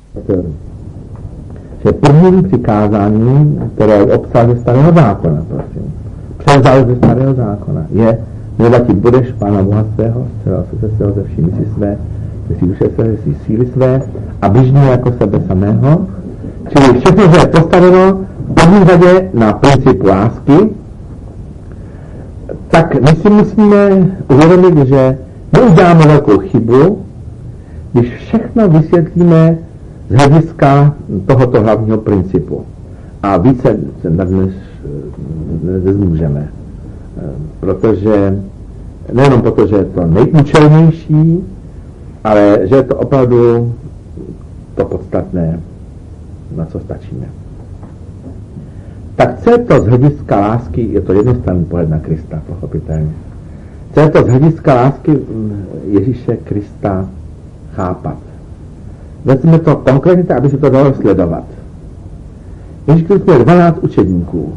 že prvním přikázáním, které obsahuje Starého zákona, prosím, převzal ze Starého zákona, je milovatit budeš Pána Boha svého, z celého srdce svého, ze všemi mysli své, ze svý duše své, ze svý síly své a bližního jako sebe samého. Čili všechno, že je postaveno v první řadě na principu lásky, tak my si musíme uvědomit, že my uděláme velkou chybu, když všechno vysvětlíme z hlediska tohoto hlavního principu. A více se dnes nezmůžeme. Protože, nejenom proto, že je to nejúčelnější, ale že je to opravdu to podstatné, na co stačíme. Tak co je to z hlediska lásky, je to jednostranný pohled na Krista, pochopitelně. Co je to z hlediska lásky Ježíše Krista chápat? Vezmeme to konkrétně, aby se to dalo sledovat. Ježíš Kristus měl 12 učedníků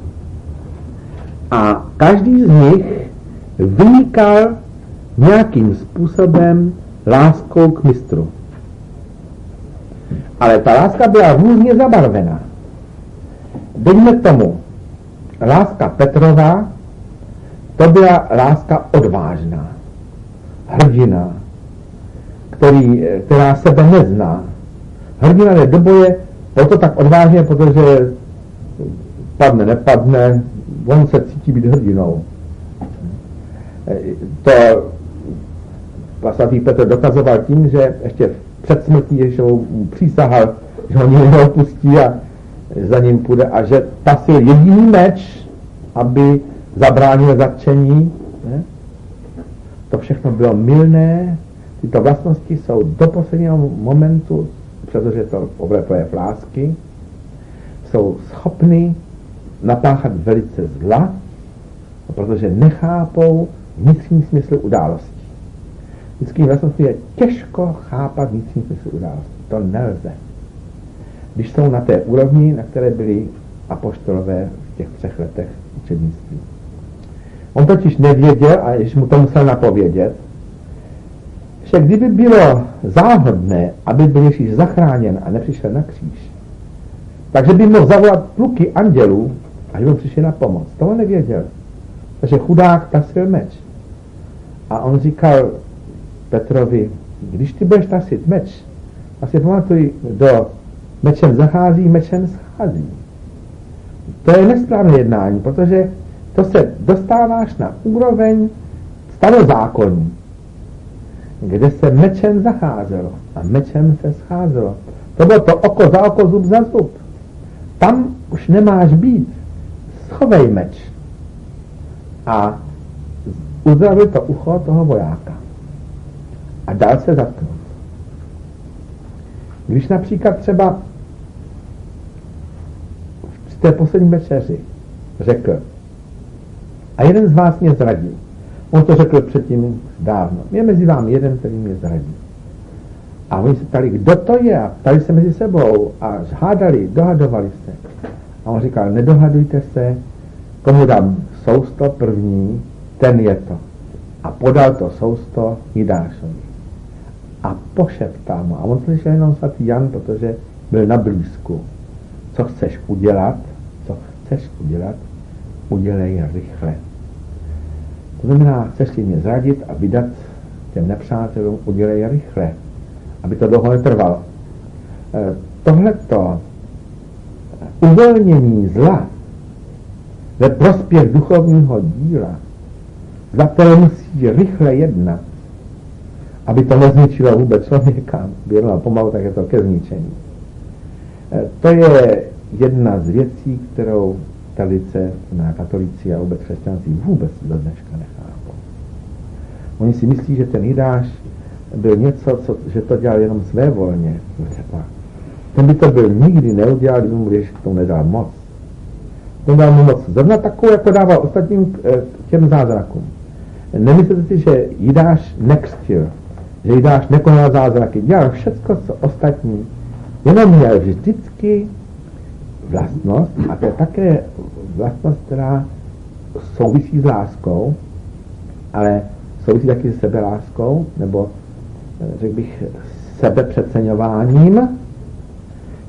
a každý z nich vynikal nějakým způsobem láskou k mistru. Ale ta láska byla různě zabarvená. Dejme tomu, láska Petrova, to byla láska odvážná, hrdina, která sebe nezná. Hrdina jde do boje, proto tak odvážně, protože padne, nepadne, on se cítí být hrdinou. To svatý Petr dokazoval tím, že ještě před smrtí Ježíšovou přísahal, že ho nikdy neopustí a za ním půjde a že tasil jediný meč, aby zabránil zatčení. Ne? To všechno bylo mylné. Tyto vlastnosti jsou do posledního momentu, protože to opravdu projev lásky, jsou schopny napáchat velice zla, protože nechápou vnitřní smysl událostí. Lidským vlastností je těžko chápat vnitřní smysl událostí. To nelze. Když jsou na té úrovni, na které byli apoštolové v těch 3 letech učednictví. On totiž nevěděl, a když mu to musel napovědět, že kdyby bylo záhodné, aby byl Ježíš zachráněn a nepřišel na kříž, takže by mohl zavolat pluky andělů a že mu přišli na pomoc. Toho nevěděl. Takže chudák tasil meč. A on říkal Petrovi, když ty budeš tasit meč, a si pamatuj, kdo mečem zachází, mečem schází. To je nesprávné jednání, protože to se dostáváš na úroveň starozákonní, kde se mečem zacházelo a mečem se scházelo. To bylo to oko za oko, zub za zub. Tam už nemáš být. Schovej meč. A uzdravil to ucho toho vojáka. A dal se zatknout. Když například třeba v té poslední večeři řekl, a jeden z vás mě zradil. On to řekl předtím dávno. Je mezi vámi jeden, který mě zradí. A oni se ptali, kdo to je? A ptali se mezi sebou a hádali, dohadovali se. A on říkal, nedohadujte se, komu dám sousto první, ten je to. A podal to sousto Jidášovi. A pošeptal mu. A on slyšel jenom svatý Jan, protože byl na blízku. Co chceš udělat, udělej rychle. To znamená, chceš-li mě zradit a vydat těm nepřátelům, udělej rychle, aby to dlouho netrvalo. Tohleto uvolnění zla ve prospěch duchovního díla, za které musí rychle jednat, aby to nezničilo vůbec člověka, bylo pomalu, tak je to ke zničení. To je jedna z věcí, kterou tradice na katolíci a vůbec křesťanství vůbec do dneška nechápou. Oni si myslí, že ten Jidáš byl něco, že to dělal jenom svévolně. Ten by to byl nikdy neudělal, kdyby mu Ježíš k tomu nedal moc. Ten dal mu moc zrovna takovou, jako dával ostatním těm zázrakům. Nemyslete si, že Jidáš nekřtil, že Jidáš nekonal zázraky, dělal všecko, co ostatní, jenom měl vždycky vlastnost, a to je také vlastnost, která souvisí s láskou, ale souvisí taky s sebeláskou, nebo řekl bych sebepřeceňováním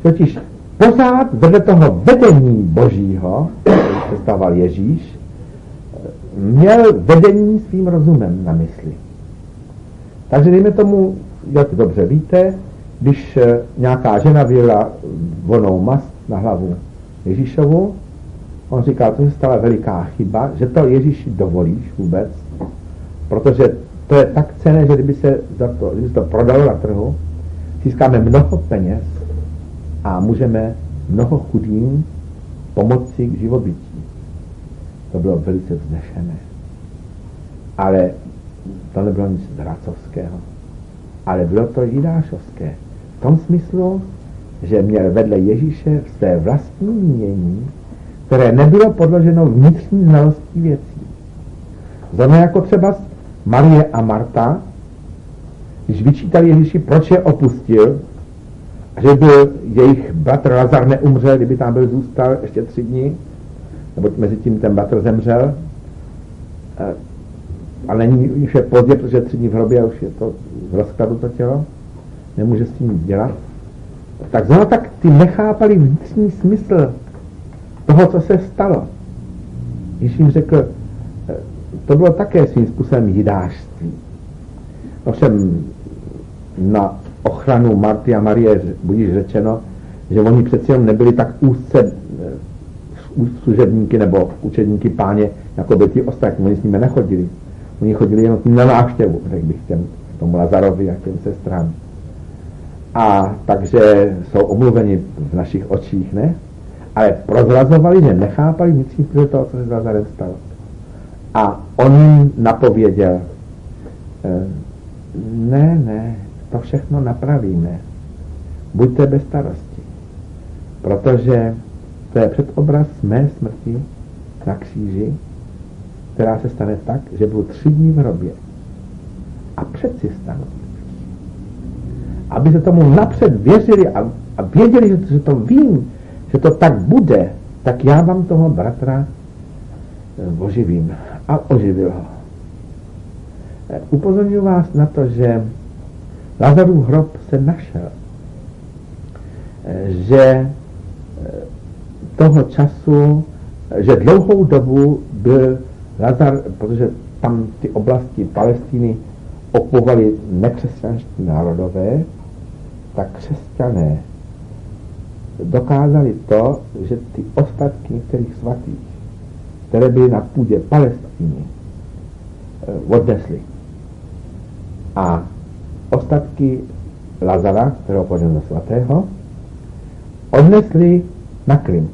Totiž pořád vedle toho vedení božího, který představoval Ježíš, měl vedení svým rozumem na mysli. Takže dejme tomu, jak dobře víte, když nějaká žena vyjela vonou mast na hlavu Ježíšovu, on říkal, to se stala veliká chyba, že to Ježíši dovolíš vůbec, protože to je tak cenné, že kdyby se to prodalo na trhu, získáme mnoho peněz a můžeme mnoho chudým pomoci k živobytí. To bylo velice vznešené. Ale to nebylo nic zracovského. Ale bylo to jidášovské. V tom smyslu, že měl vedle Ježíše své vlastní mínění, které nebylo podloženo vnitřní znalostí věcí. Zrovna jako třeba Marie a Marta, když vyčítali Ježíši, proč je opustil, že byl jejich bratr Lazar neumřel, kdyby tam byl zůstal ještě 3 dny, nebo mezi tím ten bratr zemřel, a není už je pozdě, protože 3 dny v hrobě a už je to v rozkladu to tělo, nemůže s tím nic dělat. Tak znovu tak ty nechápali vnitřní smysl toho, co se stalo. Když jim řekl, to bylo také svým způsobem jidářství. Ovšem na ochranu Marty a Marie budíš řečeno, že oni přeci jen nebyli tak úzce služebníky nebo učedníky Páně, jako by ty ostatní. Oni s nimi nechodili. Oni chodili jenom na návštěvu, řekl bych tomu Lazarovi a těm sestrám. A takže jsou omluveni v našich očích, ne? Ale prozrazovali, že nechápali vnitřní smysl toho, co se s Lazarem stalo. A on jim napověděl, ne, to všechno napravíme. Buďte bez starosti. Protože to je předobraz mé smrti na kříži, která se stane tak, že budu 3 dny v hrobě. A přeci stanu. Aby se tomu napřed věřili a věděli, že to vím, že to tak bude, tak já vám toho bratra oživím. A oživil ho. Upozorňuji vás na to, že Lazarův hrob se našel. Že toho času, že dlouhou dobu byl Lazar, protože tam ty oblasti Palestiny okupovali nekřesťanští národové, tak křesťané dokázali to, že ty ostatky některých svatých, které byly na půdě Palestiny, odnesli. A ostatky Lazara, kterého podal do svatého, odnesli na Krym.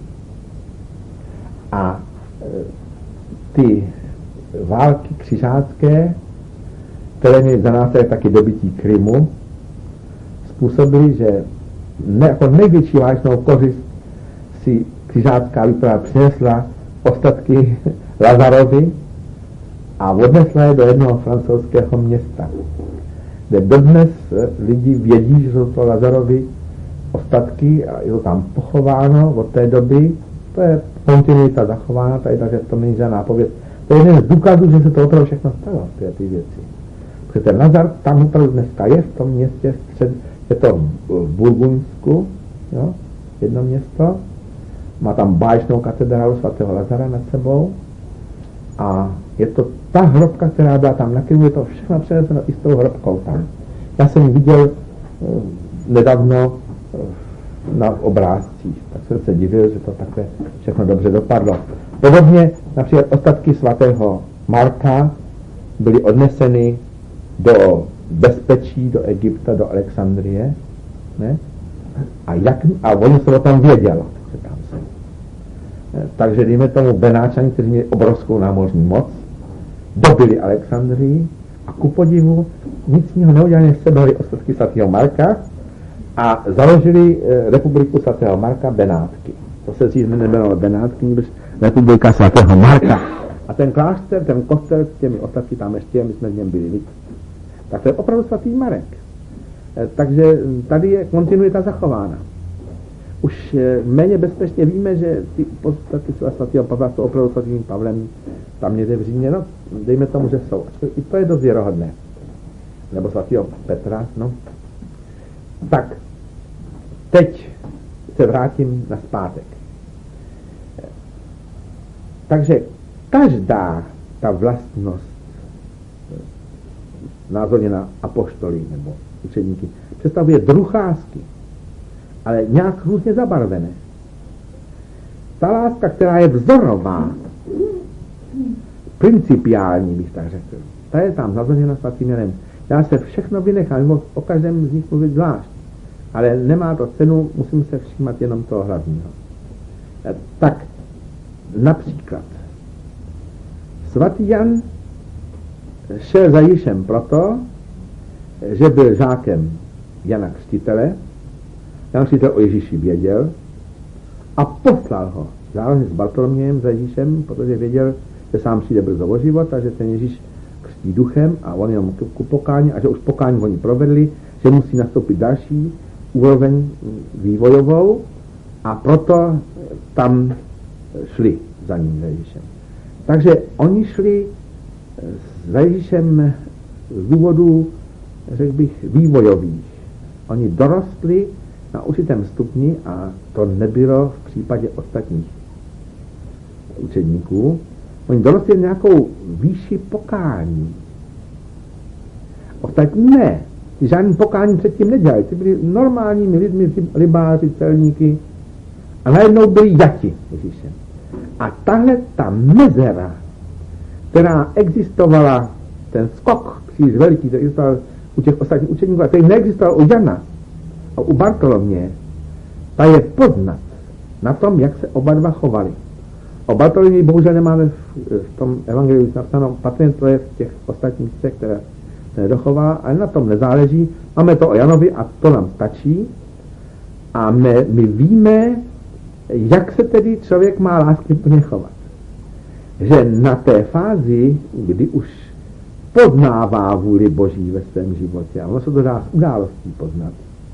A ty války křižácké, které měly za následek taky dobytí Krymu, způsobily, že jako největší válečnou kořist si křižácká výprava přinesla ostatky Lazarovi a odnesla je do jednoho francouzského města, kde dodnes lidi vědí, že jsou to Lazarovi ostatky a je to tam pochováno od té doby. To je kontinuita zachována tady, takže to není žádná pověst. To je jeden z důkazů, že se to opravdu všechno stalo, ty věci. Protože ten Lazar tam opravdu dneska je v tom městě, je to v Burgundsku, jo, jedno město, má tam báječnou katedrálu svatého Lazara nad sebou a je to ta hrobka, která byla tam na Krymu, je to všechno přeneseno i s tou hrobkou tam. Já jsem ji viděl nedávno na obrázcích, tak jsem se divil, že to takhle všechno dobře dopadlo. Podobně například ostatky svatého Marka byly odneseny do bezpečí, do Egypta, do Alexandrie, ne? A oni se o tom vědělo. Takže dejme tomu Benáčani, kteří měli obrovskou námořní moc, dobili Alexandrii a ku podivu nic jiného neudělali, než se dali ostatky svatého Marka a založili republiku svatého Marka Benátky. To se dřív nebylo Benátky, nebož republika svatého Marka. A ten klášter, ten kostel s těmi ostatky tam ještě, my jsme v něm byli. Tak to je opravdu svatý Marek. Takže tady je kontinuita zachována. Už méně bezpečně víme, že ty podstaty svatého Pavla jsou opravdu svatým Pavlem tam někde v Římě, no, dejme tomu, že jsou. I to je dost věrohodné. Nebo svatého Petra, no. Tak, teď se vrátím na zpátek. Takže každá ta vlastnost názorně na apoštoly nebo učedníky představuje druh lásky, ale nějak různě zabarvené. Ta láska, která je vzorová, principiální, bych tak řekl, ta je tam nazvaněna svatým Janem. Já se všechno vynechám, o každém z nich mluvit zvlášť, ale nemá to cenu, musím se všímat jenom toho hlavního. Tak například svatý Jan šel za Ježíšem proto, že byl žákem Jana Křtitele. Jan Křtitel o Ježíši věděl a poslal ho zároveň s Bartolomějem za Ježíšem, protože věděl, že sám přijde brzo o život a že ten Ježíš křtí duchem a on jenom ku pokání a že už pokání oni provedli, že musí nastoupit další úroveň vývojovou a proto tam šli za ním, za Ježíšem. Takže oni šli za Ježíšem z důvodů, řekl bych, vývojových. Oni dorostli na určitém stupni a to nebylo v případě ostatních učedníků. Oni dorostli nějakou výši pokání. Ostatní ne. Ty žádný pokání předtím nedělali. Ty byli normálními lidmi, rybáři, celníky a najednou byli jati Ježíšem. A tahle ta mezera, která existovala, ten skok příliš veliký, který existoval u těch ostatních učeníků, a který neexistoval u Jana a u Bartoloměje, ta je poznat na tom, jak se oba dva chovali. O Bartoloměji bohužel nemáme v tom evangeliu napsáno, patrně to je v těch ostatních třech, které se nedochovala, ale na tom nezáleží. Máme to o Janovi a to nám stačí. A my víme, jak se tedy člověk má láskyplně chovat. Že na té fázi, kdy už poznává vůli Boží ve svém životě, a ono se to dá z událostí poznat.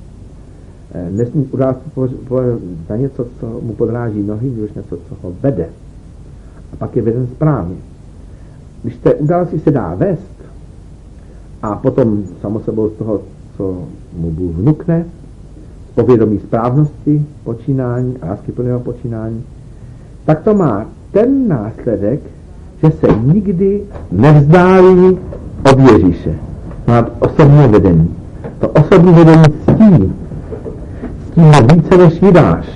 Nesmí události za něco, co mu podráží nohy, když něco, co ho vede. A pak je veden správně. Když té události se dá vést, a potom samo sebou z toho, co mu Bůh vnukne, povědomí správnosti počínání a láskyplného počínání, tak to má ten následek, že se nikdy nevzdálí od Ježíše. Má osobní vedení. To osobní vedení ctí více než Jidáš.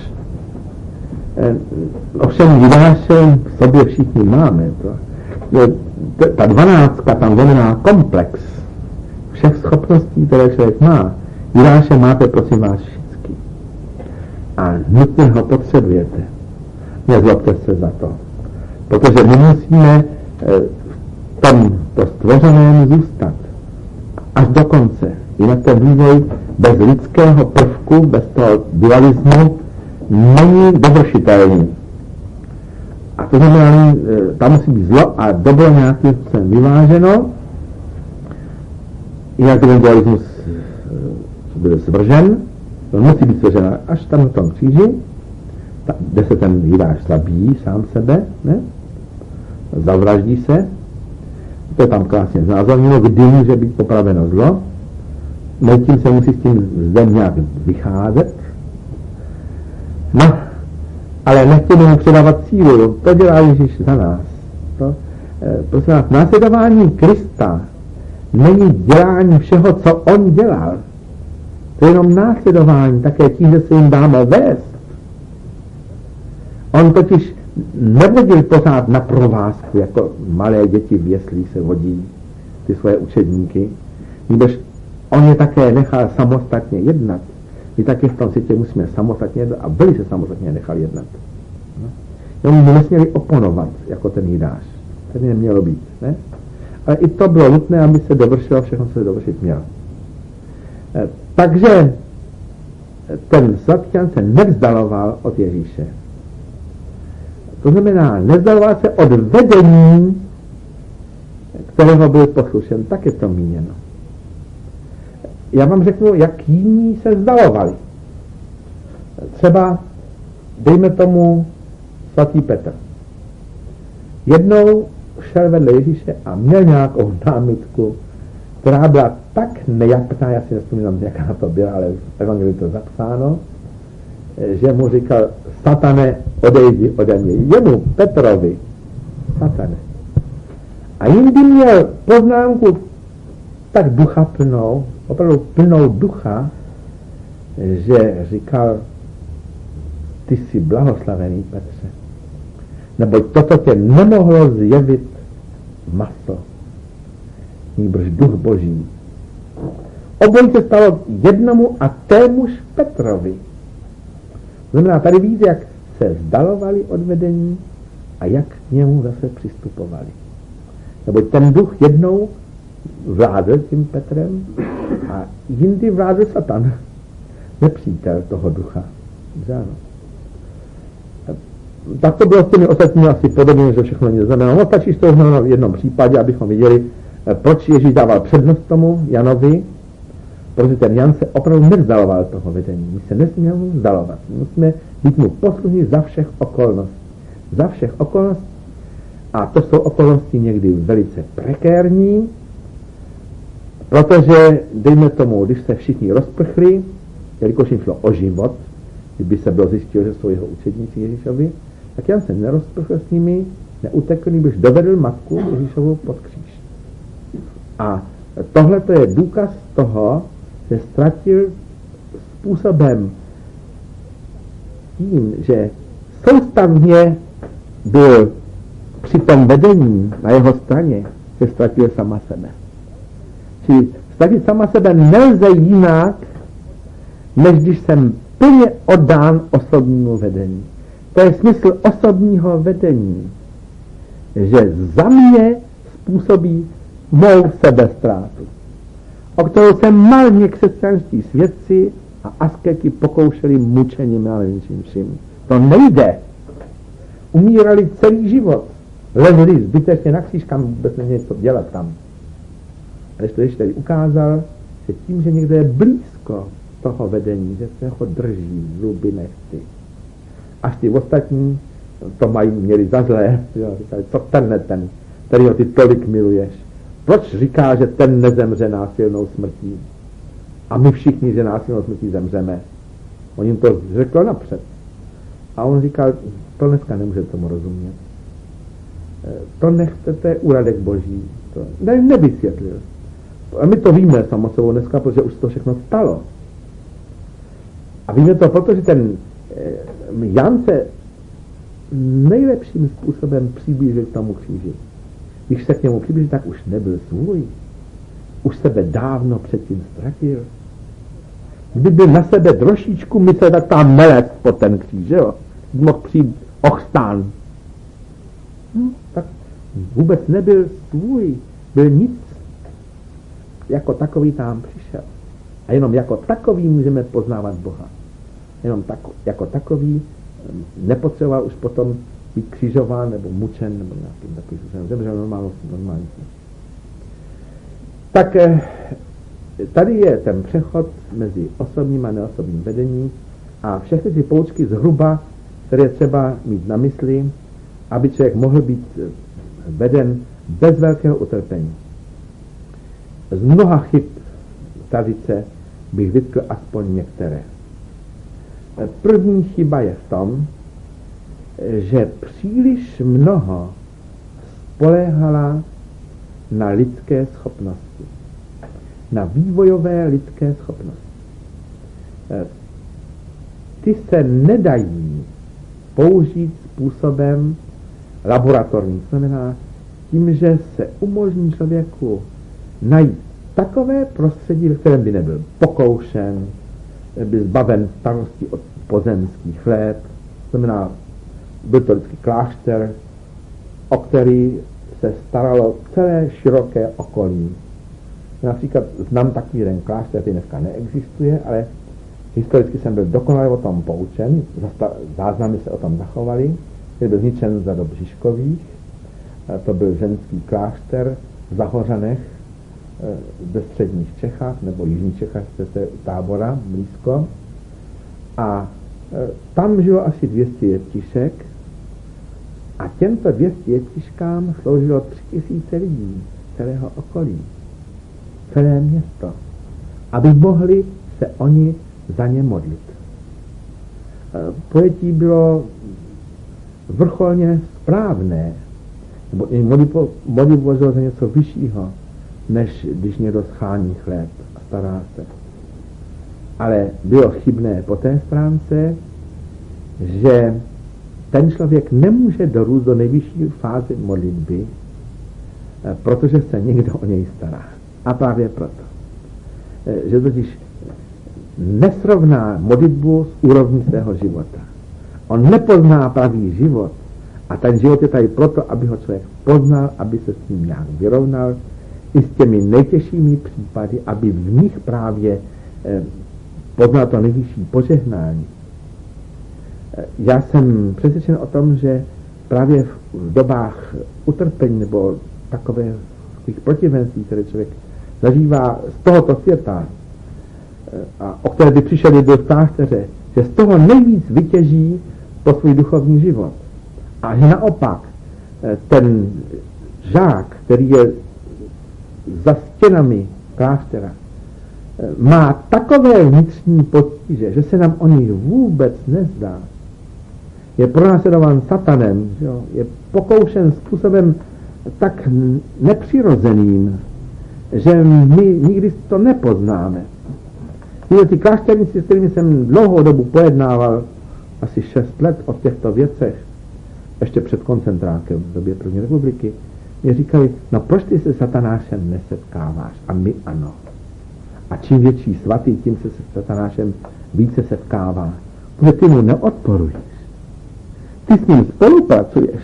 Ovšem Jidáše v sobě všichni máme. Ta 12 tam znamená komplex všech schopností, které člověk má. Jidáše máte, prosím vás, všichni. A nutně ho potřebujete. Nezlobte se za to. Protože my musíme v tomto stvořeném zůstat až do konce. Jinak ten vývoj bez lidského prvku, bez toho dualismu není dovršitelný. A to znamená, tam musí být zlo a dobro nějakým způsobem vyváženo. Jinak ten dualismus byl svržen, to musí být svržen až tam na tom kříži, kde se ten Jidáš zabíjí sám sebe, ne? Zavraždí se. To je tam krásně znázorněno, kdy může být popraveno zlo. Tím se musí s tím zde nějak vycházet. No, ale nechtěme mu předávat sílu, to dělá Ježíš za nás. Prosím vás, následování Krista není dělání všeho, co on dělal. To je jenom následování, také tím, že se jim dáme vést. On totiž nevodil pořád na provázku, jako malé děti v jeslích se vodí ty svoje učedníky, když on je také nechal samostatně jednat. My taky v tom světě musíme samostatně jednat a velice samostatně nechal jednat. Oni nesměli oponovat, jako ten Jidáš. To nemělo být, ne? Ale i to bylo nutné, aby se dovršilo všechno, co se dovršit mělo. Takže ten svatý Jan se nevzdaloval od Ježíše. To znamená, nevzdaloval se od vedení, kterého byl poslušen. Tak je to míněno. Já vám řeknu, jak jiní se vzdalovali. Třeba, dejme tomu, svatý Petr. Jednou šel vedle Ježíše a měl nějakou námitku, která byla tak nejapná, já si nevzpomínám, jaká to byla, ale v evangeliu to zapsáno, že mu říkal, satane, odejdi ode mě. Jemu, Petrovi, satane. A jindy měl poznámku tak ducha plnou, opravdu plnou ducha, že říkal, ty jsi blahoslavený, Petře, neboť toto tě nemohlo zjevit maso, nýbrž duch Boží. Obojí se stalo jednomu a témuž Petrovi. Znamená, tady víc, jak se vzdalovali od vedení a jak k němu zase přistupovali. Neboť ten duch jednou vládl tím Petrem a jindy vládl Satan, nepřítel toho ducha. Ano. Tak to bylo s těmi ostatními asi podobně, že všechno nic znamená. No stačí to v jednom případě, abychom viděli, proč Ježíš dával přednost tomu Janovi, protože ten Jan se opravdu nevzdaloval toho vedení. My se nesmíme mu vzdalovat. Musíme být mu poslušní za všech okolností. Za všech okolností. A to jsou okolnosti někdy velice prekérní, protože, dejme tomu, když se všichni rozprchli, jelikož jim šlo o život, kdyby se bylo zjistilo, že jsou jeho učedníci Ježíšovi, tak Jan se nerozprchl s nimi, neutekl, nebož dovedl matku Ježíšovu pod kříž. A tohle to je důkaz toho, že ztratil způsobem tím, že soustavně byl při tom vedení na jeho straně, že ztratil sama sebe. Čili ztratit sama sebe nelze jinak, než když jsem plně oddán osobnímu vedení. To je smysl osobního vedení, že za mě způsobí mou sebestrátu, o kterou se marně křesťanští svědci a asketi pokoušeli mučením a nevím čím. To nejde. Umírali celý život. Lezli zbytečně na kříž, kam vůbec není něco dělat tam. A když to ještě tady ukázal, že tím, že někdo je blízko toho vedení, že se ho drží zuby nechty. Až ty ostatní to měli za zlé, říkali, co ten, kterýho ty tolik miluješ. Proč říká, že ten nezemře násilnou smrtí? A my všichni, že násilnou smrtí zemřeme. On jim to řekl napřed. A on říkal, to dneska nemůže tomu rozumět. To nechcete úradek Boží. To nevysvětlil. A my to víme samozřejmě dneska, protože už to všechno stalo. A víme to, protože ten Jan se nejlepším způsobem přiblížil k tomu kříži. Když se k němu přiblížil, tak už nebyl svůj. Už sebe dávno předtím ztratil. Kdyby na sebe trošičku myslel, tak tam melec pod ten kříž, jo? Mohl přijít ochstán. Tak vůbec nebyl svůj. Byl nic. Jako takový tam přišel. A jenom jako takový můžeme poznávat Boha. Jenom jako takový nepotřeboval už potom být křižován nebo mučen nebo nějakým takovým způsobem. Zemřel normálně. Tak tady je ten přechod mezi osobním a neosobním vedením a všechny ty poučky zhruba, které je třeba mít na mysli, aby člověk mohl být veden bez velkého utrpení. Z mnoha chyb tradice bych vytkl aspoň některé. První chyba je v tom, že příliš mnoho spoléhala na lidské schopnosti. Na vývojové lidské schopnosti. Ty se nedají použít způsobem laboratorním. Znamená tím, že se umožní člověku najít takové prostředí, ve kterém by nebyl pokoušen, by zbaven starostí od pozemských chléb. Znamená, byl to vždycky klášter, o který se staralo celé široké okolí. Například znám takový jeden klášter, který dneska neexistuje, ale historicky jsem byl dokonale o tom poučen, záznamy se o tom zachovaly, který byl zničen za dob Žižkových. To byl ženský klášter v Zahořanech ve středních Čechách, nebo jižních Čechách, chcete Tábora, blízko. A tam žilo asi 200 jeptišek a těmto 200 jeptiškám sloužilo 3000 lidí celého okolí, celé město, aby mohli se oni za ně modlit. pojetí bylo vrcholně správné, nebo i modlitbu považoval za něco vyššího, než když někdo schání chléb a stará se. Ale bylo chybné po té stránce, že ten člověk nemůže dorůst do nejvyšší fáze modlitby, protože se někdo o něj stará. A právě proto, že totiž nesrovná modlitbu s úrovní svého života. On nepozná pravý život a ten život je tady proto, aby ho člověk poznal, aby se s ním nějak vyrovnal i s těmi nejtěžšími případy, aby v nich právě poznal to nejvyšší požehnání. Já jsem přesvědčen o tom, že právě v dobách utrpení nebo takových protivenství, které člověk zažívá z tohoto světa, a o které by přišel do klášteře, že z toho nejvíc vytěží po svůj duchovní život. A že naopak ten žák, který je za stěnami kláštera, má takové vnitřní potíže, že se nám o nich vůbec nezdá. Je pronásledován satanem, jo? Je pokoušen způsobem tak nepřirozeným, že my nikdy to nepoznáme. Ty klášterníci, s kterými jsem dlouhou dobu pojednával, asi 6 let o těchto věcech, ještě před koncentrákem v době první republiky, mě říkali, no proč ty se satanášem nesetkáváš? A my ano. A čím větší svatý, tím se satanášem více setkává. Protože ty mu neodporuješ. Ty s ním spolupracuješ.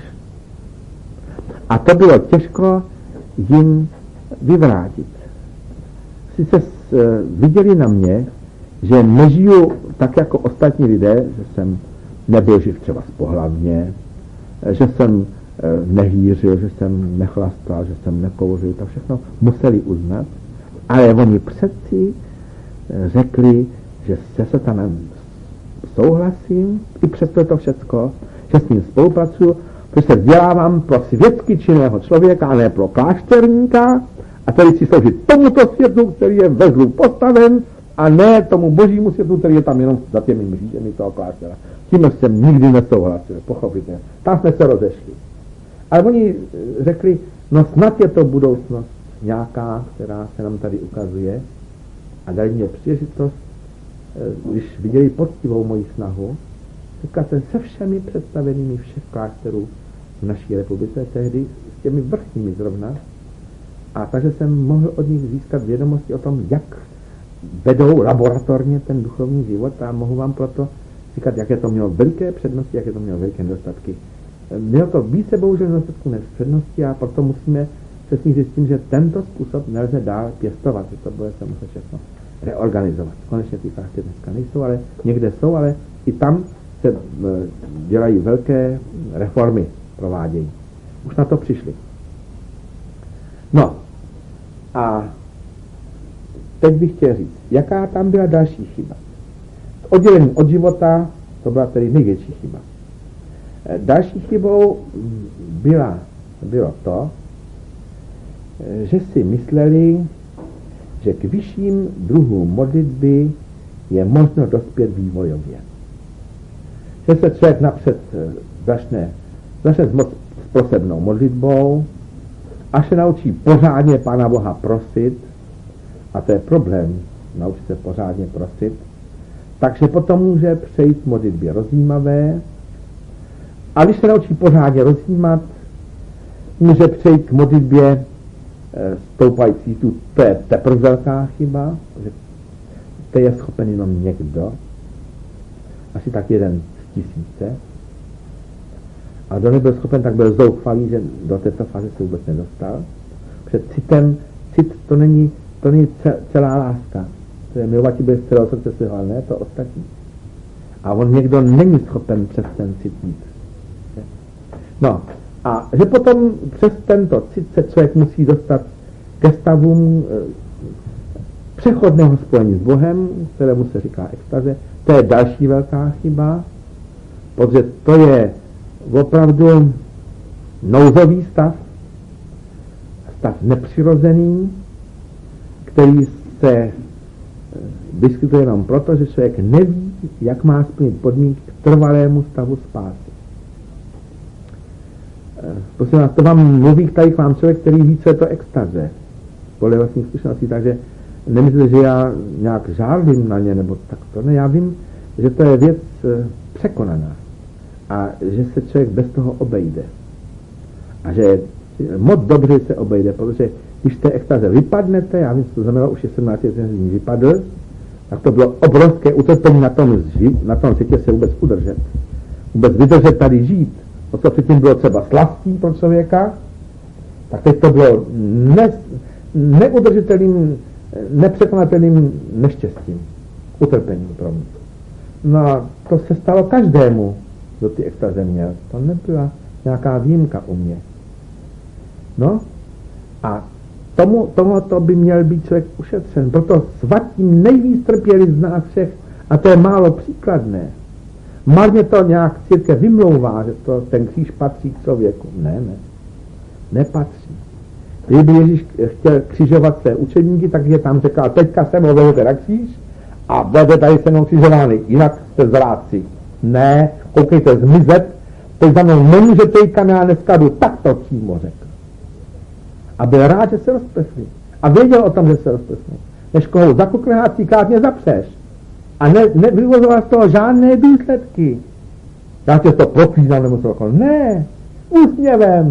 A to bylo těžko jim vyvrátit. Sice viděli na mě, že nežiju tak jako ostatní lidé, že jsem nebyl živ třeba spohlavně, že jsem nehýřil, že jsem nechlastal, že jsem nekouřil, to všechno museli uznat, ale oni přeci řekli, že se satanem souhlasím, i přesto to všecko, že s ním spolupracuju, protože se vzdělávám pro světsky činného člověka, a ne pro klášterníka, a tedy si sloužit tomuto světu, který je ve zlu postaven, a ne tomu božímu světu, který je tam jenom za těmi mřížemi toho kláštera. Tím jsem nikdy nesouhlasil, pochopitelně. Tam jsme se rozešli. Ale oni řekli, no snad je to budoucnost nějaká, která se nám tady ukazuje, a dali mě příležitost, když viděli poctivou moji snahu, setkat se se všemi představenými všech klášterů v naší republice, tehdy s těmi vrchními zrovna, a takže jsem mohl od nich získat vědomosti o tom, jak vedou laboratorně ten duchovní život, a mohu vám proto říkat, jaké to mělo veliké přednosti, jaké to mělo veliké nedostatky. Mělo to více bohužel nedostatků než přednosti, a proto musíme se smířit s tím, že tento způsob nelze dál pěstovat, že to bude se muset všechno reorganizovat. Konečně ty kláštery dneska nejsou, ale někde jsou, ale i tam se dělají velké reformy, provádějí. Už na to přišli. No, a teď bych chtěl říct, jaká tam byla další chyba. Oddělení od života, to byla tedy největší chyba. Další chybou bylo to, že si mysleli, že k vyšším druhům modlitby je možno dospět vývojově. Že se člověk napřed začne moc s prosebnou modlitbou, až se naučí pořádně Pána Boha prosit, a to je problém, naučit se pořádně prosit, takže potom může přejít k modlitbě rozjímavé, a když se naučí pořádně rozjímat, může přejít k modlitbě stoupající tu, to je teprve velká chyba, že to je schopen jenom někdo, asi tak 1 z 1000, a kdo nebyl schopen, tak byl zoufalý, že do této fáze se vůbec nedostal. Před cit to není celá láska. To je milovat bez celého srdce svého, ale ne to ostatní. A on někdo není schopen přes ten cit jít. No, a že potom přes tento cit se člověk musí dostat ke stavům přechodného spojení s Bohem, kterému se říká extaze. To je další velká chyba, protože to je opravdu nouzový stav nepřirozený, který se vyskytuje jenom proto, že člověk neví, jak má splnit podmínky k trvalému stavu spásy. Prosím vás, to vám mluví tady k vám člověk, který ví, co je to extaze. Podle vlastních zkušeností, takže nemyslíte, že já nějak žádlím na ně, nebo tak to ne. Já vím, že to je věc překonaná a že se člověk bez toho obejde. A že moc dobře se obejde, protože když z té extaze vypadnete, já vím, co to znamená, už je 17 let, že jsem vypadl, tak to bylo obrovské utrpení na tom světě se vůbec udržet. Vůbec vydržet tady žít. To, co předtím bylo třeba slastí pro člověka, tak teď to bylo neudržitelným, nepřekonatelným neštěstím, utrpením pro mě. No a to se stalo každému, kdo ty extaze měl. To nebyla nějaká výjimka u mě. No a tomuto by měl být člověk ušetřen. Proto svatí nejvíc trpěli z nás všech a to je málo příkladné. Marně to nějak církev vymlouvá, že ten kříž patří k člověku. Ne, nepatří. Kdyby Ježíš chtěl křižovat své učedníky, tak je tam řekl, teďka se mnou vezete na kříž a budete tady se mnou křižovány, jinak jste zrádci. Ne, koukejte zmizet, teď za mnou nemůžete jít, kam já dneska jdu, tak to přímo řekl. A byl rád, že se rozprchli. A věděl o tom, že se rozprchnou. Než koho zakukrhácí krátně zapřeš. A nevyvozoval z toho žádné důsledky. Já tě to proklínal, nemusel okolo. Ne, úsměvem.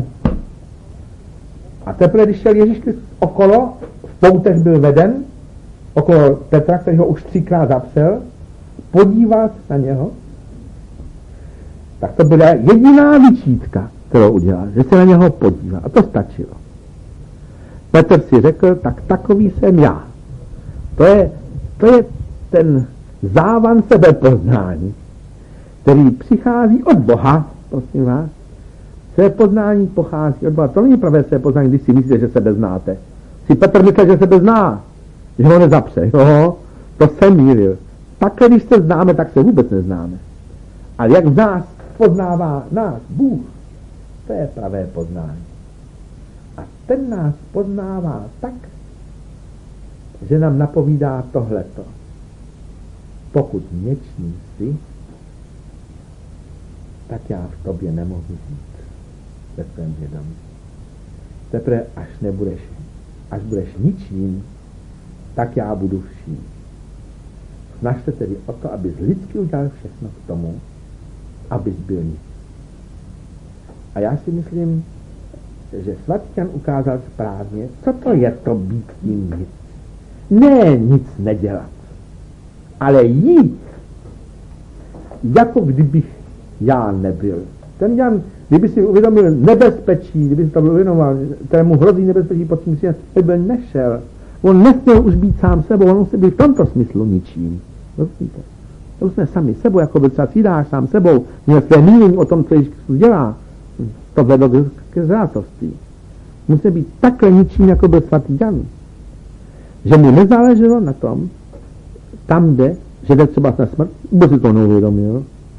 A teprve, když šel Ježíš Kristus okolo, v poutech byl veden, okolo Petra, který ho už 3krát zapřel, podíval se na něho, tak to byla jediná vyčítka, kterou udělal, že se na něho podíval. A to stačilo. Petr si řekl, tak takový jsem já. To je ten závan sebepoznání, který přichází od Boha, prosím vás. Sebepoznání pochází od Boha. To není pravé sebepoznání, když si myslíte, že sebe znáte. Si Petr myslel, že sebe zná, že ho nezapře. Jo, to se mýlil. Takhle, když se známe, tak se vůbec neznáme. Ale jak v nás poznává nás Bůh, to je pravé poznání. A ten nás poznává tak, že nám napovídá tohleto. Pokud něčný jsi, tak já v tobě nemohu žít ve svém vědomí. Teprve až budeš ničím, tak já budu vším. Snaž se tedy o to, abys lidsky udělal všechno k tomu, abys byl nic. A já si myslím, že svatý Jan ukázal správně, co to je to být tím nic. Ne nic nedělat, ale jít, jako kdybych já nebyl. Ten Jan, kdyby si uvědomil nebezpečí, kdyby si to uvědomoval, kterému hrozí nebezpečí pod tím světem, by nešel. On nesměl už být sám sebou, on musel být v tomto smyslu ničím. Rozumíte? To jsme sami sebou, jako byl třeba cídáš sám sebou, měl své mínění o tom, co Ježíš Kristus dělá. To vedlo ke zrádcovství. Musel být takhle ničím, jako byl svatý Jan. Že mu nezáleželo na tom, tam jde, že jde třeba na smrt, vůbec si to neuvědomil.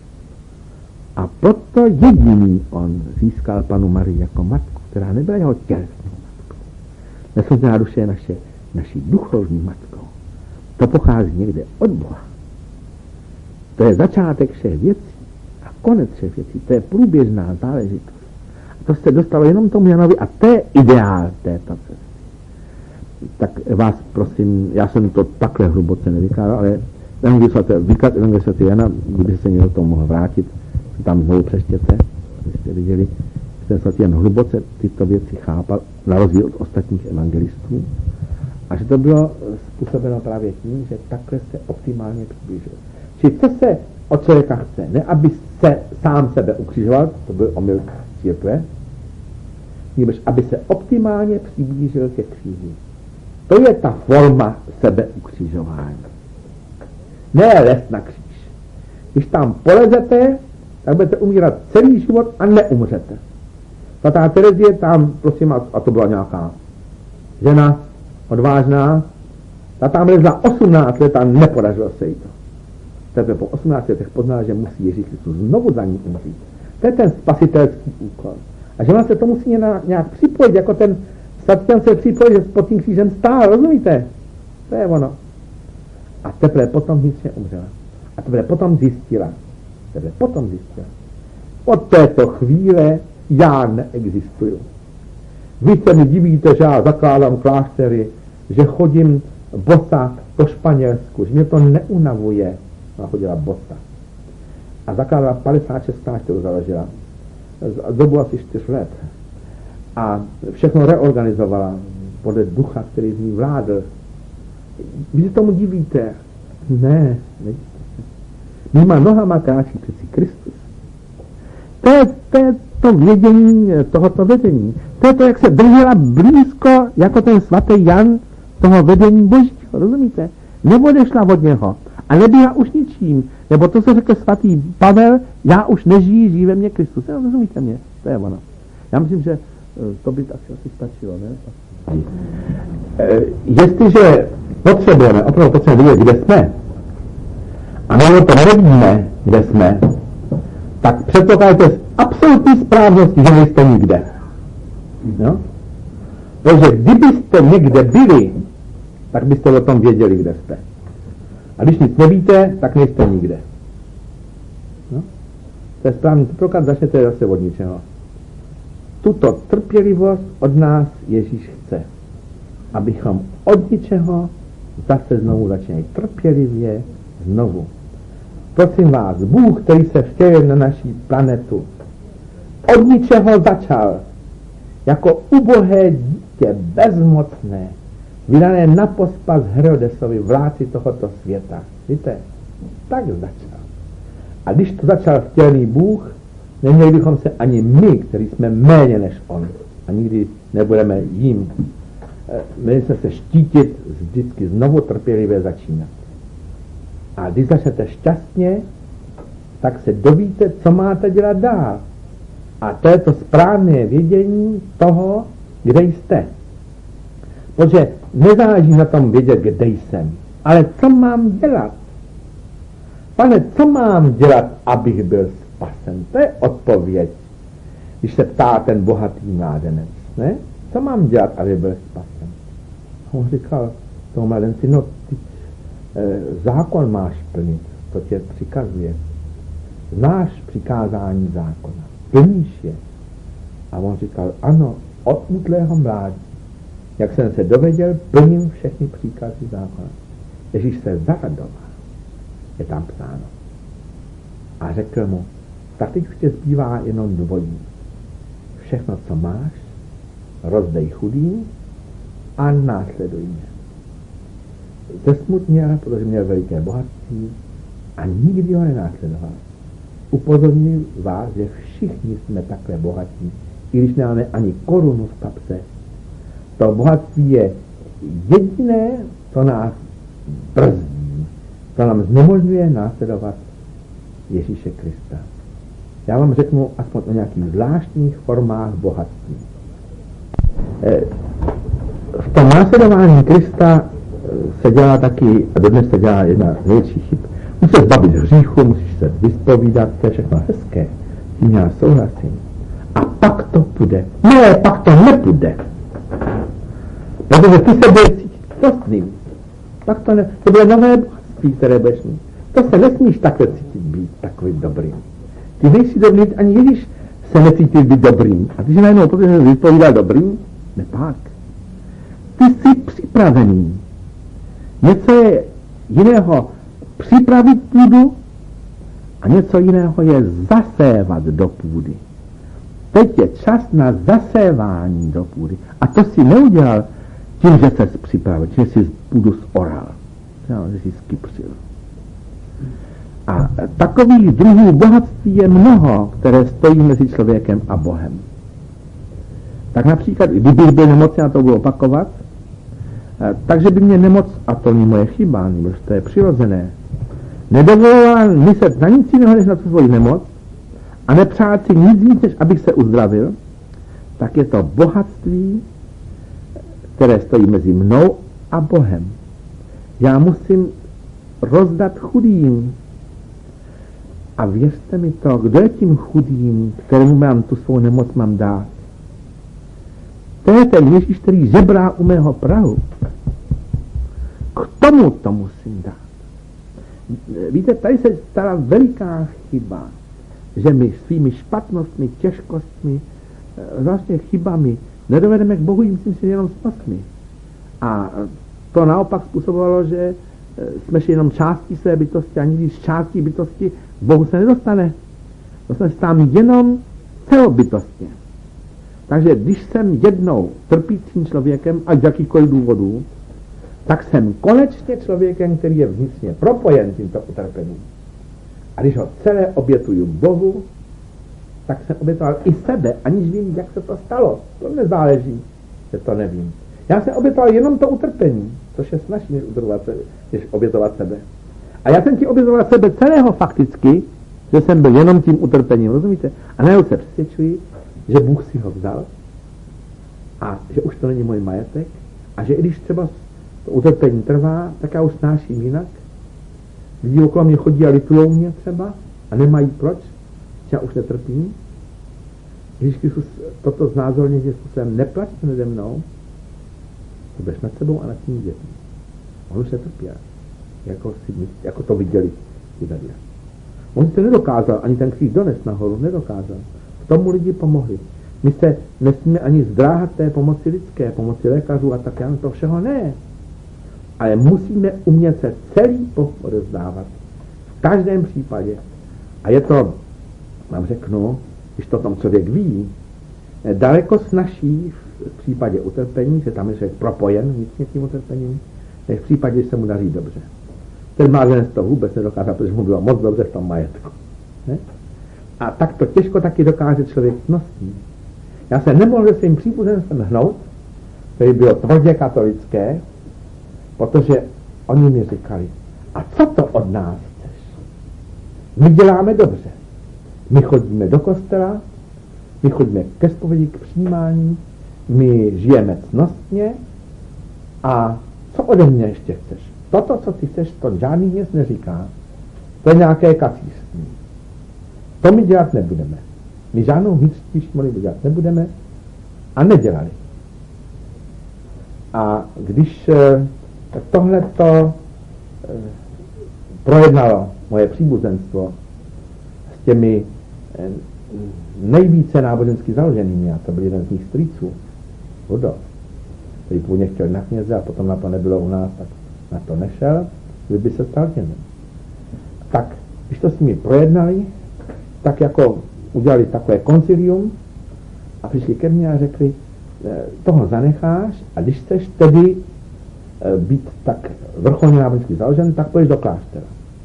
A proto jediný on získal panu Marii jako matku, která nebyla jeho tělesnou matkou. Nesmrtelná duše je naší duchovní matkou. To pochází někde od Boha. To je začátek všech věcí a konec všech věcí. To je průběžná záležitost. A to se dostalo jenom tomu Janovi a to je ideál této cesty. Tak vás prosím, já jsem to takhle hluboce nevykládal, ale výklad Evangelia svatého Jana, kdyby se někdo tomu mohl vrátit, tam znovu přečtěte, abyste viděli, že ten svatý Jan hluboce tyto věci chápal, na rozdíl od ostatních evangelistů, a že to bylo způsobeno právě tím, že takhle se optimálně přiblížil. Čili co se od člověka chce? Ne, aby se sám sebe ukřižoval, to byl omyl církve, nebož aby se optimálně přiblížil ke kříži. To je ta forma sebeukřižování. Ne les na kříž. Když tam polezete, tak budete umírat celý život a neumřete. Svatá Terezie tam, prosím, a to byla nějaká žena odvážná, ta tam lezla 18 let a nepodařilo se jí to. Teprve po 18 letech poznala, že musí Ježíš Kristus znovu za ní umřít. To je ten spasitelský úkol. A že ona se to musí nějak připojit, jako ten svatý Jan se připojit, že pod tím křížem stál, rozumíte? To je ono. A teprve potom vnitřně umřela. A teprve potom zjistila. Od této chvíle já neexistuju. Vy se mi divíte, že já zakládám kláštery, že chodím bosa po Španělsku, že mě to neunavuje. Ona chodila bosa. A zakládala 56 klášterů, založila. Dobu asi 4 let. A všechno reorganizovala podle ducha, který z ní vládl. Vy se tomu divíte? Ne. Mýma nohama kráčí přeci Kristus. To je to vědění, tohoto vedení. To je to, jak se držela blízko, jako ten svatý Jan, toho vedení Božího, rozumíte? Neodešla od něho a nebyla už ničím, nebo to, co řekl svatý Pavel, já už nežijí, žijí ve mně Kristus. Rozumíte mě? To je ono. Já myslím, že to by asi stačilo, ne? Jestliže opravdu potřebujeme vědět, kde jsme, a nebo to nevíme, kde jsme, tak předpokládáte z absolutní správnosti, že nejste nikde. No? Takže kdybyste někde byli, tak byste o tom věděli, kde jste. A když nic nevíte, tak nejste nikde. No? To je správný předpoklad, začnete zase od ničeho. Tuto trpělivost od nás Ježíš chce, abychom od ničeho zase znovu začali trpělivě znovu. Prosím vás, Bůh, který se vtělil na naší planetu, od ničeho začal, jako ubohé dítě, bezmocné, vydané na pospas Herodesovi, vládci tohoto světa. Víte, tak začal. A když to začal vtělený Bůh, neměli bychom se ani my, kteří jsme méně než on, a nikdy nebudeme jim, měli jsme se štítit vždycky znovu trpělivě začínat. A když začnete šťastně, tak se dovíte, co máte dělat dál. A to je to správné vědění toho, kde jste. Protože nezáleží na tom vědět, kde jsem, ale co mám dělat. Pane, co mám dělat, abych byl spasen? To je odpověď, když se ptá ten bohatý mládenec. Ne? Co mám dělat, aby byl spasen? On říkal tomu mládenci, no ty zákon máš plnit, to tě přikazuje. Znáš přikázání zákona, plníš je. A on říkal, ano, od útlého mládí, jak jsem se dověděl, plním všechny příkazy zákona. Ježíš se zaradoval, je tam psáno. A řekl mu, tak teď už tě zbývá jenom dvojí. Všechno, co máš, rozdej chudým a následuj mě. Zesmutněl, protože měl veliké bohatství a nikdy ho nenásledoval. Upozorňuji vás, že všichni jsme takhle bohatí, i když nemáme ani korunu v kapse. To bohatství je jediné, co nás brzdí, co nám znemožňuje následovat Ježíše Krista. Já vám řeknu aspoň o nějakých zvláštních formách bohatství. V tom následování Krista se dělá taky, a dodnes se dělá jedna z největších chyb. Musíš se zbavit hříchu, musíš se vyspovídat, to je všechno hezké. Tím já souhlasím. A pak to půjde. Ne, pak to nepůjde. Protože ty se budeš cítit prostým. Pak to bude nové bohatství, které budeš mít. To se nesmíš takhle cítit být takový dobrý. Ty nejsi dobrý, ani Ježíš se necítil být dobrým. A ty si najednou, protože se vyspovídal dobrým, nepak. Ty jsi připravený. Něco je jiného připravit půdu a něco jiného je zasévat do půdy. Teď je čas na zasévání do půdy. A to si neudělal tím, že ses připravil, že jsi půdu zoral, že jsi skypřil. A takových druhů bohatství je mnoho, které stojí mezi člověkem a Bohem. Tak například, kdybych byl nemocný, a to budu opakovat, takže by mě nemoc, a to není moje chyba, nebo to je přirozené, nedovoloval myslet na nic jiného, než na tu svoji nemoc, a nepřát si nic víc, než abych se uzdravil, tak je to bohatství, které stojí mezi mnou a Bohem. Já musím rozdat chudým. A věřte mi to, kdo je tím chudým, kterému mám tu svou nemoc mám dát? To je ten Ježíš, který žebrá u mého prahu. K tomu to musím dát. Víte, tady se stala veliká chyba, že my svými špatnostmi, těžkostmi, vlastně chybami nedovedeme k Bohu, myslím si, jenom spasmi. A to naopak způsobovalo, že jsme šli jenom částí své bytosti a nikdy z částí bytosti k Bohu se nedostane. Dostane se tam jenom celobytostně. Takže když jsem jednou trpícím člověkem, ať z jakýchkoliv důvodů, tak jsem konečně člověkem, který je vnitřně propojen tímto utrpením. A když ho celé obětuju Bohu, tak jsem obětoval i sebe, aniž vím, jak se to stalo. To nezáleží, že to nevím. Já jsem obětoval jenom to utrpení, což je snažší, než obětovat sebe. A já jsem ti obětoval sebe celého fakticky, že jsem byl jenom tím utrpením, rozumíte? A najednou se přesvědčuji, že Bůh si ho vzal a že už to není můj majetek a že i když třeba to utrpení trvá, tak já už snáším jinak. Lidi okolo mě chodí a litujou mě třeba a nemají proč, že já už netrpím. Když Kristus toto znázorně způsobem neplačte nade mnou, to budeš nad sebou a nad tím dětmi. On už netrpěl, jako to viděli ti lidé. On se nedokázal, ani ten kříž dones nahoru, nedokázal. K tomu lidi pomohli. My se nesmíme ani zdráhat té pomoci lidské, pomoci lékařů a tak to všeho ne. Ale musíme umět se celý Bůh odevzdávat. V každém případě. A je to, vám řeknu, když to tam člověk ví, daleko snazší v případě utrpení, že tam je člověk propojen vnitřně tím utrpením, než v případě, že se mu daří dobře. Ten mládenec to vůbec nedokázal, protože mu bylo moc dobře v tom majetku. Ne? A tak to těžko taky dokáže člověk nosí. Já se nemohl se svým příbuzenstvem hnout, který bylo tvrdě katolické, protože oni mi říkali, a co to od nás chceš? My děláme dobře. My chodíme do kostela, my chodíme ke zpovědi, k přijímání, my žijeme cnostně a co ode mě ještě chceš? Toto, co ty chceš, to žádný nic neříká. To je nějaké kacířství. To my dělat nebudeme. My žádnou vnitřní modlitbu dělat nebudeme a nedělali. A když tohleto projednalo moje příbuzenstvo s těmi nejvíce nábožensky založenými, a to byl jeden z mých strýců, Rudolf, který původně chtěl na kněze a potom na to nebylo u nás, tak na to nešel, kdyby se stal těm. Tak, když to s nimi projednali, tak jako udělali takové koncilium a přišli ke mně a řekli, toho zanecháš a když chceš tedy být tak vrcholně nábožensky založen, tak půjdeš do kláštera.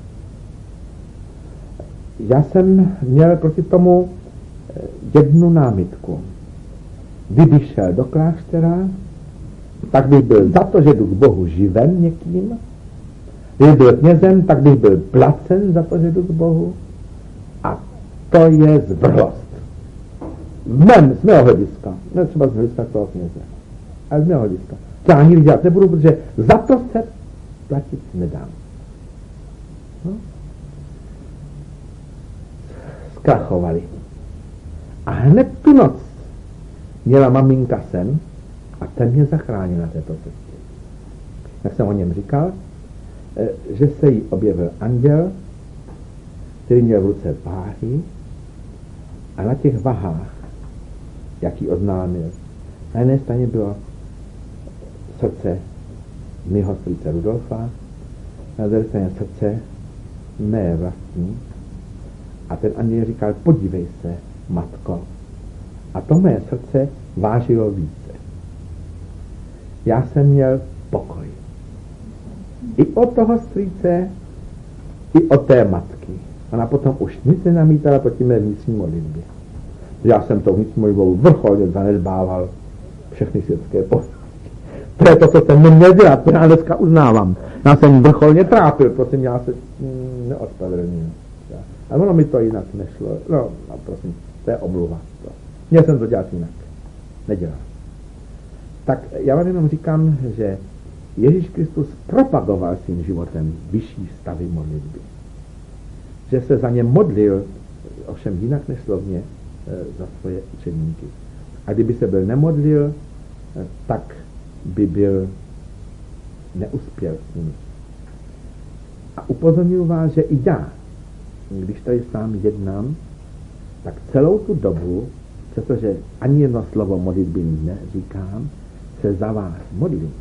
Já jsem měl proti tomu jednu námitku. Kdybych šel do kláštera, tak bych byl za to, že jdu k Bohu živen někým. Kdybych byl knězem, tak bych byl placen za to, že jdu k Bohu. A to je zvrhlost. Z mého hlediska. Ne třeba z hlediska toho kněze. Ale z mého hlediska. To já nikdy dělat nebudu, protože za to se platit nedám. No. Zkrachovali. A hned tu noc měla maminka sen a ten mě zachránil na této cestě. Jak jsem o něm říkal, že se jí objevil anděl, který měl v ruce váhy a na těch vahách, jak jí oznámil, na jedné straně bylo srdce mého strýce Rudolfa, na druhé straně srdce mé vlastní. A ten anděl říkal, podívej se, matko. A to mé srdce vážilo více. Já jsem měl pokoj. I od toho strýce, i od té matky. Ona potom už nic nenamítala proti mé vnitřní modlitbě. Já jsem tou vnitřní modlitbou vrcholně zanedbával všechny světské povinnosti. To je to, co jsem neměl dělat, to já dneska uznávám. Já jsem vrcholně trápil, prosím, já se neospravedlnil. Ale ono mi to jinak nešlo. No, prosím, to je omluva. Měl jsem to dělat jinak. Nedělal. Tak já vám jenom říkám, že Ježíš Kristus propagoval svým životem vyšší stavy modlitby. Že se za ně modlil, ovšem jinak než slovně, za svoje učedníky. A kdyby se byl nemodlil, tak by byl neuspěl s nimi. A upozorňuji vás, že i já, když tady s vámi jednám, tak celou tu dobu, přestože ani jedno slovo modlitby neříkám, se za vás modlím.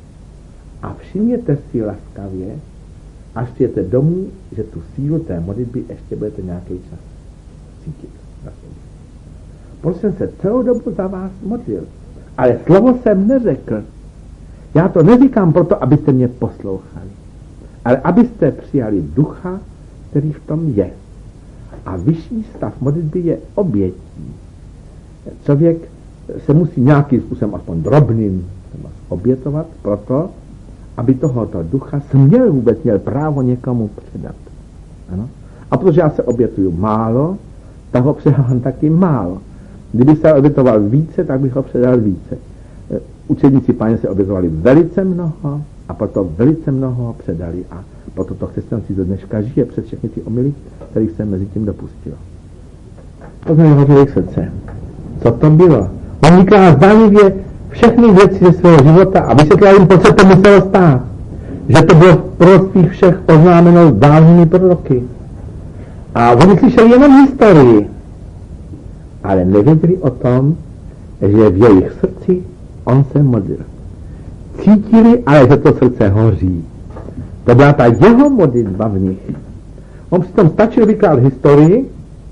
A všimněte si laskavě, až přijete domů, že tu sílu té modlitby ještě budete nějaký čas cítit na sobě. Proč jsem se celou dobu za vás modlil? Ale slovo jsem neřekl. Já to neříkám proto, abyste mě poslouchali, ale abyste přijali ducha, který v tom je. A vyšší stav modlitby je obětí. Člověk se musí nějakým způsobem, aspoň drobným, obětovat proto, aby tohoto ducha vůbec měl právo někomu předat. Ano? A protože já se obětuju málo, tak ho předám taky málo. Kdyby se obětoval více, tak bych ho předal více. Učedníci Páně se obětovali velice mnoho a proto velice mnoho ho předali a proto to křesťanství do dneška žije přes všechny ty omyly, kterých se mezi tím dopustilo. Poznali ho jejich srdce. Co to bylo? On říká zdánlivě všechny věci ze svého života a vysvětlil jim, proč se to muselo stát. Že to bylo v proroctvích všech oznámeno dávnými proroky. A oni slyšeli jenom historii, ale nevěděli o tom, že v jejich srdci on se modlil. Cítili, ale že to srdce hoří. To byla ta jeho modlitba v nich. On přitom stačil vykládat historii,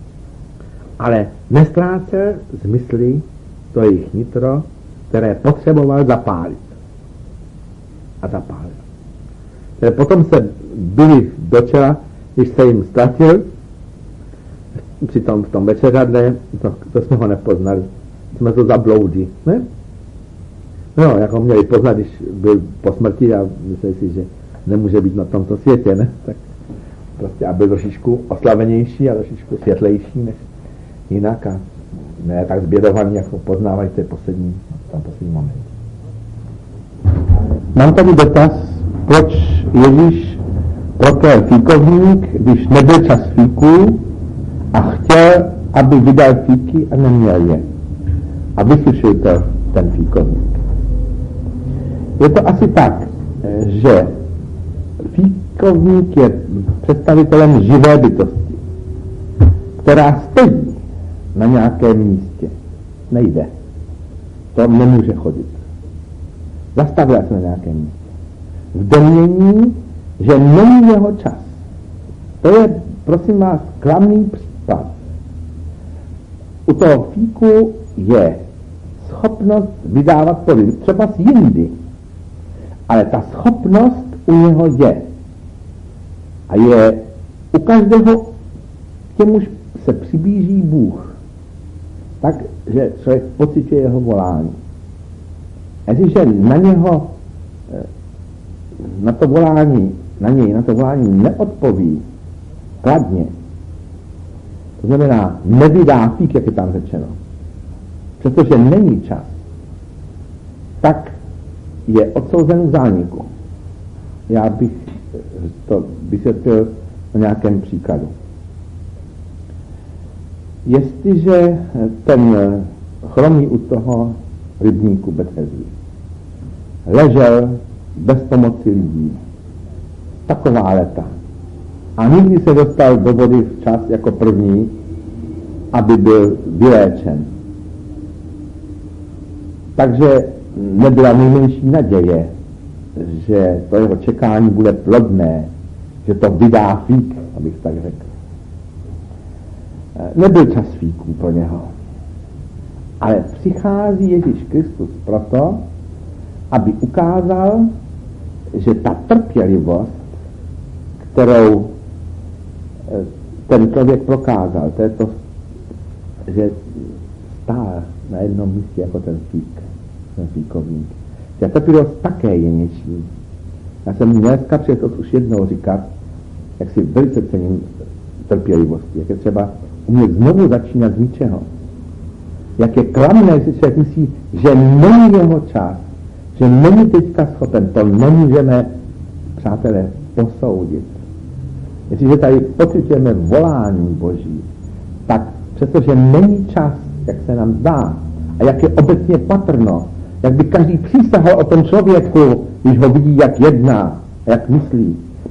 ale nestrácel z mysli to jejich nitro, které potřeboval zapálit. A zapálil. Potom se byli do čela, když se jim ztratil, přitom v tom večeřadle, to jsme ho nepoznali, jsme to zabloudí, ne? No, jak ho měli poznat, když byl po smrti a mysleli si, že nemůže být na tomto světě, ne? Tak prostě a byl trošičku oslavenější a trošičku světlejší než jinak a ne tak zbědovaný, jako poznávají v poslední moment. Mám tady dotaz, proč Ježíš proklél fíkovník, když nebyl čas fíků a chtěl, aby vydal fíky a neměl je. A vysušil to ten fíkovník. Je to asi tak, že fíkovník je představitelem živé bytosti, která stojí na nějakém místě. Nejde. To nemůže chodit. Zastavila se na nějakém místě. V domnění, že není jeho čas. To je, prosím vás, klamný případ. U toho fíku je schopnost vydávat plody, třeba z jindy. Ale ta schopnost u něho je. A je u každého, k němuž se přiblíží Bůh. Tak, že člověk pociťuje jeho volání. A jestliže na to volání neodpoví kladně, to znamená nevydá fík, jak je tam řečeno, přestože není čas, tak je odsouzen k zániku. Já bych to vysvětlil na nějakém příkladu. Jestliže ten chromý u toho rybníku Betesdy ležel bez pomoci lidí, taková leta, a nikdy se dostal do vody včas jako první, aby byl vyléčen. Takže nebyla nejmenší naděje, že to jeho čekání bude plodné, že to vydá fík, abych tak řekl. Nebyl čas fíků pro něho. Ale přichází Ježíš Kristus proto, aby ukázal, že ta trpělivost, kterou ten člověk prokázal, to je to, že stál na jednom místě jako ten fíkovník. Že trpělivost také je něčím. Já jsem dneska přesto už jednou říkat, jak si velice cením trpělivosti, jak je třeba umět znovu začínat z ničeho. Jak je klamné, jestli člověk myslí, že není jeho čas, že není teďka schopen, to nemůžeme, přátelé, posoudit. Jestliže tady pocitujeme volání Boží, tak přestože není čas, jak se nám zdá, a jak je obecně patrno, jak by každý přísahal o tom člověku, když ho vidí, jak jedná a jak myslí,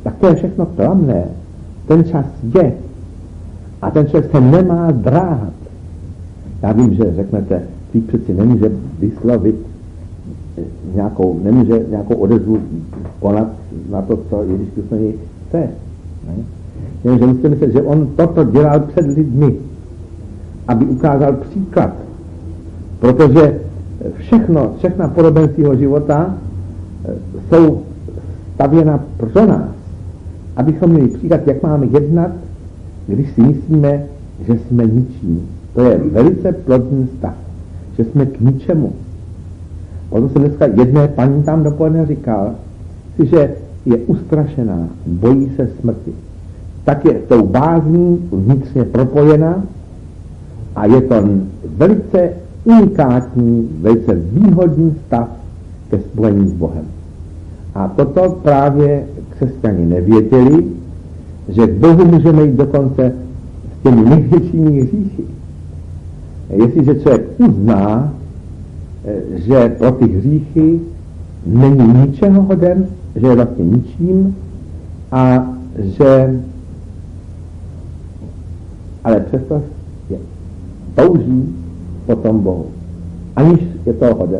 tak to je všechno klamné. Ten čas je. A ten člověk se nemá zdráhat. Já vím, že řeknete, ty přeci nemůže vyslovit nemůže nějakou odezvu konat na to, co Ježíš Kristus chce. Ne? Jenže musíte myslet, že on toto dělal před lidmi, aby ukázal příklad. Protože všechna podobenství jeho života jsou stavěna pro nás, abychom měli příklad, jak máme jednat, když si myslíme, že jsme ničím. To je velice plodný stav, že jsme k ničemu. Proto jsem dneska jedné paní tam dopoledne říkal, že je ustrašená, bojí se smrti. Tak je s tou bázní vnitřně propojena a je to velice unikátní, velice výhodný stav ke spojení s Bohem. A toto právě křesťani nevěděli, že k Bohu můžeme jít dokonce s těmi největšími hříchy. Jestliže člověk uzná, že pro ty hříchy není ničeho hoden, že je vlastně ničím a že ale přesto je touží po tom Bohu, aniž je toho hoden.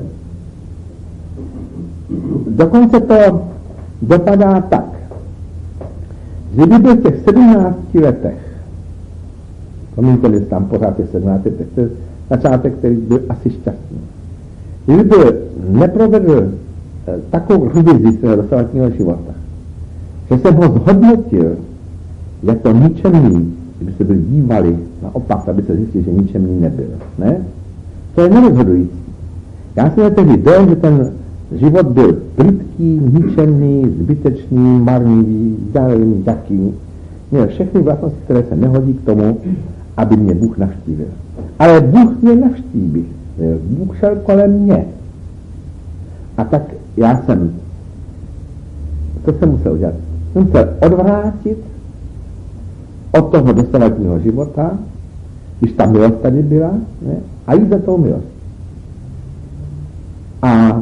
Dokonce to dopadá tak, že by byl v těch 17 letech, pomíte, že tam pořád je 17 letech, to je začátek, který byl asi šťastný. Kdyby byl neprovedl takovou rudizi svého dosavadního života, že jsem ho zhodnotil jako ničemný, kdyby se byli dívali naopak, aby se zjistili, že ničemný nebyl. Ne? To je nerozhodující. Já jsem tehdy dojel, že ten život byl plytký, ničemný, zbytečný, marnivý, vzdálený, taký. Měl všechny vlastnosti, které se nehodí k tomu, aby mě Bůh navštívil. Ale Bůh mě navštívil. Bůh šel kolem mě. A tak co jsem musel udělat? Jsem musel odvrátit od toho dosavadního života, když ta milost tady byla, ne? A jít za tou milost. A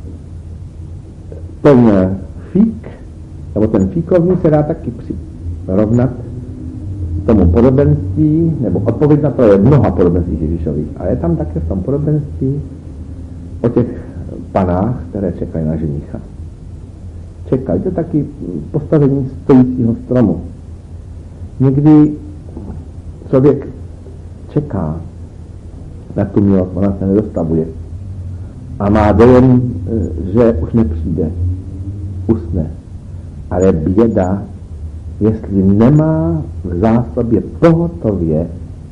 ten fík, nebo ten fíkovní se dá taky rovnat tomu podobenství, nebo odpověď na to je mnoha podobenství Ježíšových, ale je tam také v tom podobenství o těch panách, které čekají na ženicha. Čekají, to je taky postavení stojícího stromu. Někdy člověk čeká na tu milost, ona se nedostavuje a má dojem, že už nepřijde, usne. Ale běda, jestli nemá v zásobě pohotově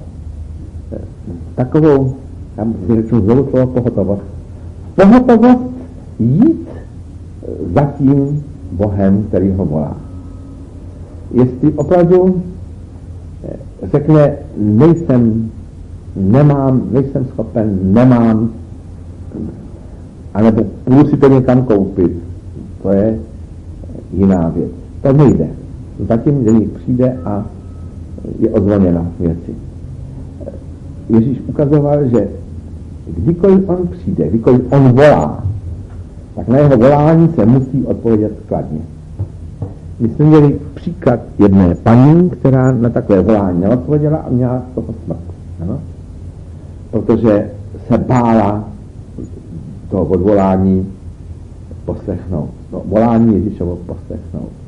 takovou, já si řeknu znovu slovo pohotovost jít za tím Bohem, který ho volá. Jestli opravdu řekne, nejsem schopen, nemám, anebo půjdu si to někam koupit, to je jiná věc. To nejde. Zatím ženich přijde a je odzvoněna věci. Ježíš ukazoval, že kdykoliv on přijde, kdykoliv on volá, tak na jeho volání se musí odpovědět skladně. My jsme měli příklad jedné paní, která na takové volání neodpověděla a měla z toho smrt. Ano? Protože se bála toho odvolání poslechnout. No, volání Ježíšovo poslechnout.